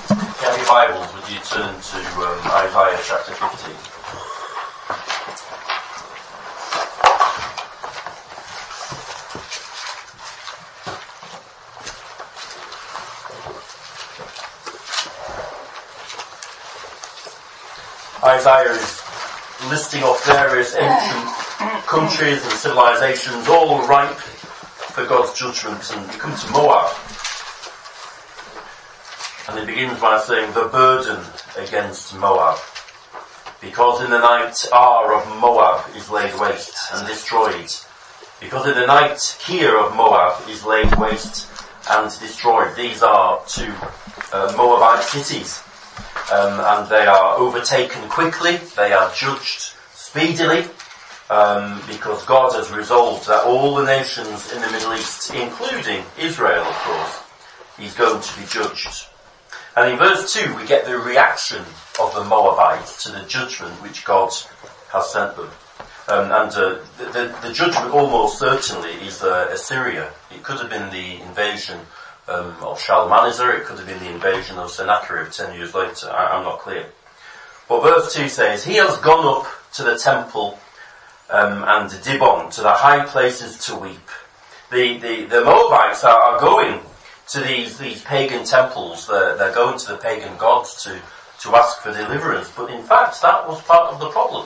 If you have your Bibles, would you turn to Isaiah chapter 15? Isaiah is listing off various ancient countries and civilizations, all ripe for God's judgment, and you come to Moab. And he begins by saying, the burden against Moab. Because in the night Ar of Moab is laid waste and destroyed. Because in the night Kir of Moab is laid waste and destroyed. These are two Moabite cities. And they are overtaken quickly. They are judged speedily. Because God has resolved that all the nations in the Middle East, including Israel of course, is going to be judged. And in verse 2 we get the reaction of the Moabites to the judgment which God has sent them. The judgment almost certainly is Assyria. It could have been the invasion of Shalmaneser, it could have been the invasion of Sennacherib 10 years later, I'm not clear. But verse 2 says, he has gone up to the temple and Dibon, to the high places to weep. The Moabites are going to these pagan temples. They're going to the pagan gods to ask for deliverance. But in fact, that was part of the problem.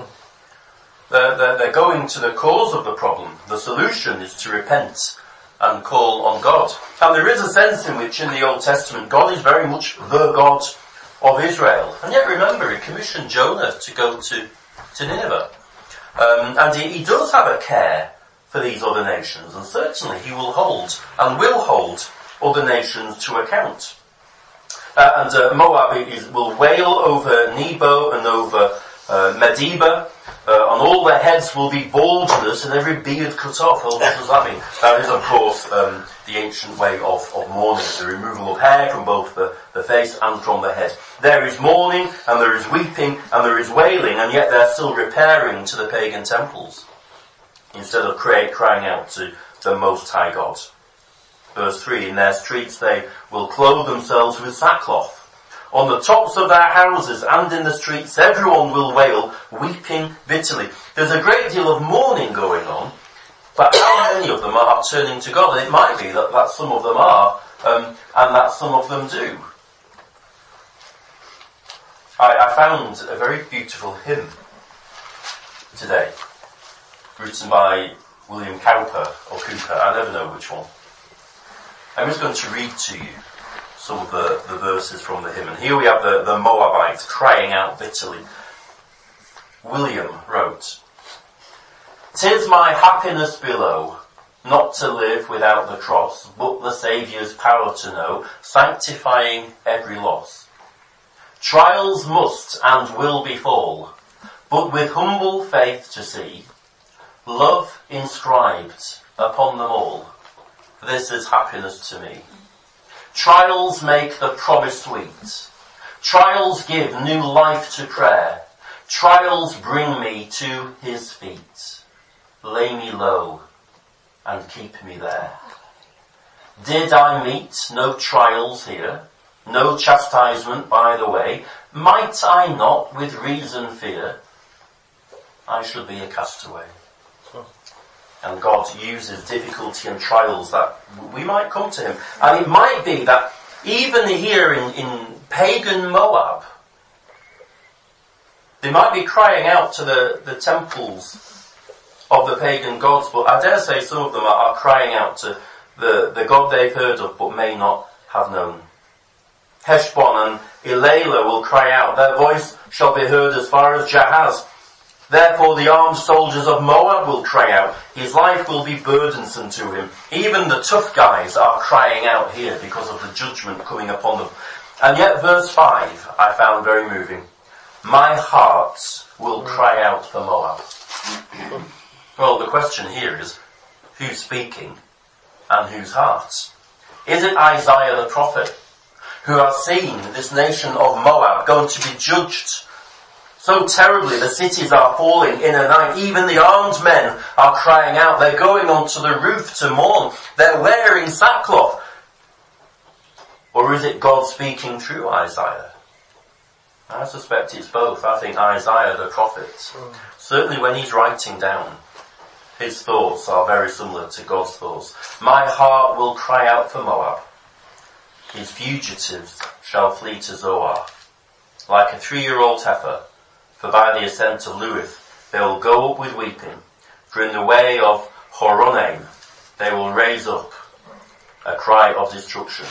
They're going to the cause of the problem. The solution is to repent and call on God. And there is a sense in which in the Old Testament, God is very much the God of Israel. And yet remember, he commissioned Jonah to go to Nineveh. And he does have a care for these other nations. And certainly he will hold and will hold other nations to account. Moab will wail over Nebo and over Medeba. On all their heads will be baldness and every beard cut off. Well, what does that mean? That is, of course, the ancient way of mourning, the removal of hair from both the face and from the head. There is mourning, and there is weeping, and there is wailing, and yet they're still repairing to the pagan temples, instead of crying out to the Most High God. Verse 3, in their streets they will clothe themselves with sackcloth. On the tops of their houses and in the streets everyone will wail, weeping bitterly. There's a great deal of mourning going on, but how many of them are turning to God? And it might be that some of them are, and that some of them do. I found a very beautiful hymn today, written by William Cowper, or Cooper, I never know which one. I'm just going to read to you some of the verses from the hymn. And here we have the Moabites crying out bitterly. William wrote, "'Tis my happiness below, not to live without the cross, but the Saviour's power to know, sanctifying every loss. Trials must and will befall, but with humble faith to see, love inscribed upon them all. This is happiness to me. Trials make the promise sweet. Trials give new life to prayer. Trials bring me to his feet. Lay me low and keep me there. Did I meet no trials here, no chastisement by the way, might I not with reason fear I should be a castaway?" And God uses difficulty and trials that we might come to him. And it might be that even here in pagan Moab, they might be crying out to the temples of the pagan gods, but I dare say some of them are crying out to the God they've heard of but may not have known. Heshbon and Elilah will cry out. Their voice shall be heard as far as Jahaz. Therefore the armed soldiers of Moab will cry out. His life will be burdensome to him. Even the tough guys are crying out here because of the judgment coming upon them. And yet verse 5 I found very moving. My heart will cry out for Moab. Well, the question here is, who's speaking and whose hearts? Is it Isaiah the prophet, who has seen this nation of Moab going to be judged so terribly? The cities are falling in a night. Even the armed men are crying out. They're going onto the roof to mourn. They're wearing sackcloth. Or is it God speaking through Isaiah? I suspect it's both. I think Isaiah the prophet, certainly when he's writing down, his thoughts are very similar to God's thoughts. My heart will cry out for Moab. His fugitives shall flee to Zoar. Like a 3-year-old heifer, for by the ascent of Luith they will go up with weeping. For in the way of Horonaim they will raise up a cry of destruction.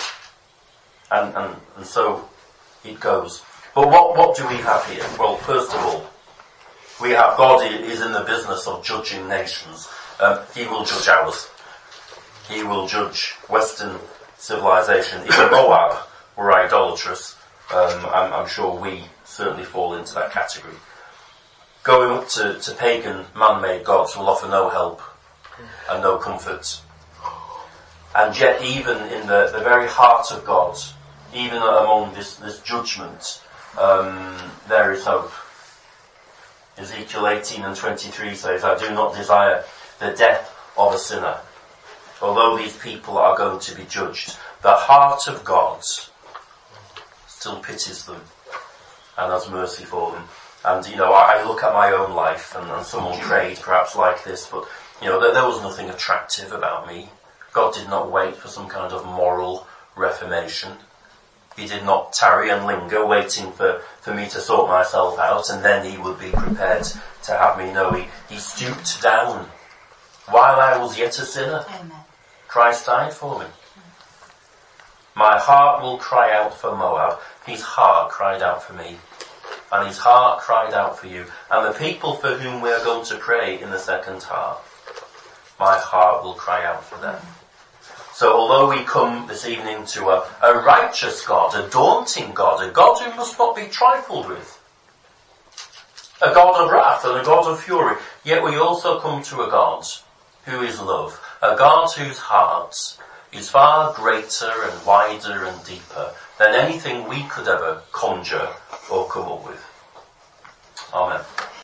And so it goes. But what do we have here? Well, first of all, we have God is in the business of judging nations. He will judge ours. He will judge Western civilization. If Moab were idolatrous, I'm sure we certainly fall into that category. Going up to pagan man-made gods will offer no help and no comfort. And yet even in the very heart of God, even among this judgment, there is hope. Ezekiel 18:23 says, I do not desire the death of a sinner. Although these people are going to be judged, the heart of God still pities them and has mercy for them. And, I look at my own life and someone prayed perhaps like this, but, there was nothing attractive about me. God did not wait for some kind of moral reformation. He did not tarry and linger waiting for me to sort myself out and then he would be prepared to have me. No, he stooped down. While I was yet a sinner, Amen. Christ died for me. My heart will cry out for Moab. His heart cried out for me. And his heart cried out for you. And the people for whom we are going to pray in the second half, my heart will cry out for them. So although we come this evening to a righteous God, a daunting God, a God who must not be trifled with, a God of wrath and a God of fury, yet we also come to a God who is love, a God whose heart is far greater and wider and deeper than anything we could ever conjure or come up with. Amen.